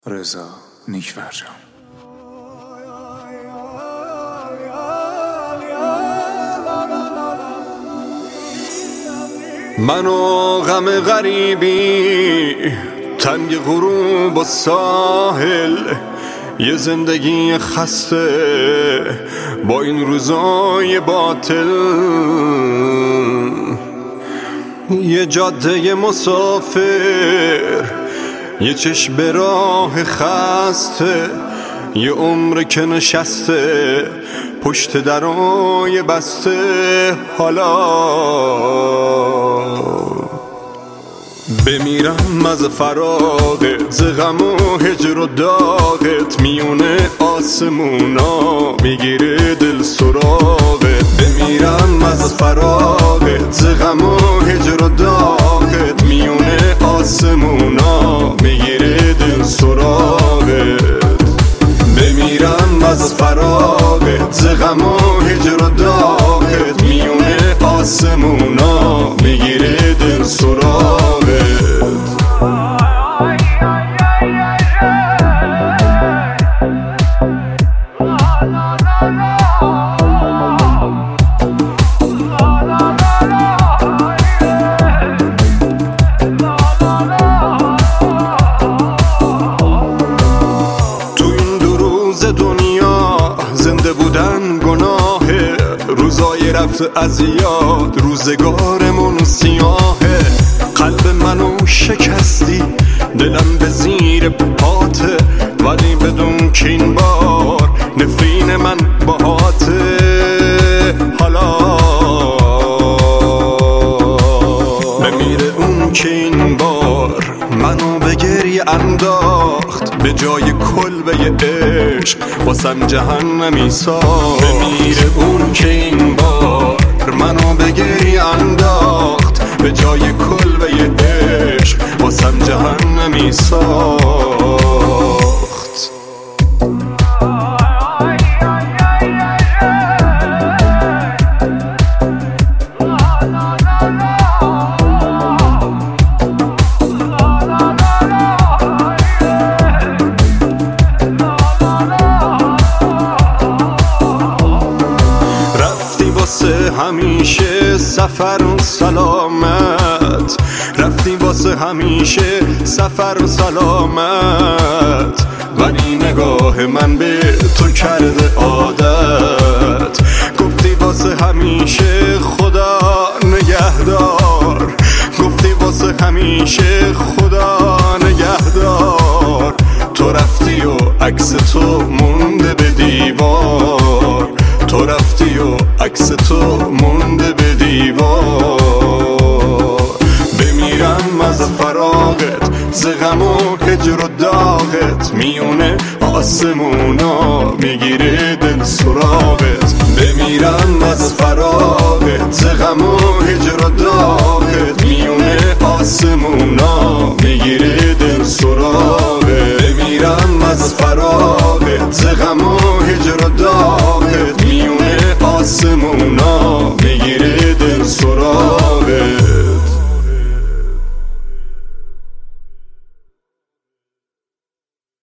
رضا نیکفرجام. من و غم غریبی، تنگ غروب و ساحل، یه زندگی خسته با این روزای باطل، یه جاده مسافر، یه چشم به راه خسته، یه عمر که نشسته پشت درای بسته. حالا بمیرم از فراغت، ز غم و هجر و داغت، میونه آسمونا میگیره دل سراغت. بمیرم از فراغت، ز غم و هجر و داغت، میونه آسمونا میگیره دل سراغت. بمیرم از فراغت، ز غم و هجر و داغت، میونه آسمونا میگیره دل سراغت. زنده بودن گناهه، روزای رفت از یاد، روزگارمون سیاهه. قلب منو شکستی، دلم به زیر پاته، ولی بدون که این بار نفرین من باهاته. حالا بمیره اون که این بار منو به گریه انداخت، به جای کلبه عشق واسم جهنمی ساخت. بمیره اون که این بار منو به گریه انداخت، به جای کلبه عشق واسم جهنمی ساخت. همیشه سفر و سلامت، رفتی واسه همیشه سفر و سلامت، ولی نگاه من به تو کرده عادت. گفتی واسه همیشه خدا نگهدار، گفتی واسه همیشه خدا نگهدار. تو رفتی و عکس تو مونده به دیوار، تو رفتی و عکس تو مونده به دیوار. بمیرم از فراغت، ز غم و هجر و داغت، میونه آسمونا میگیره دل سراغ.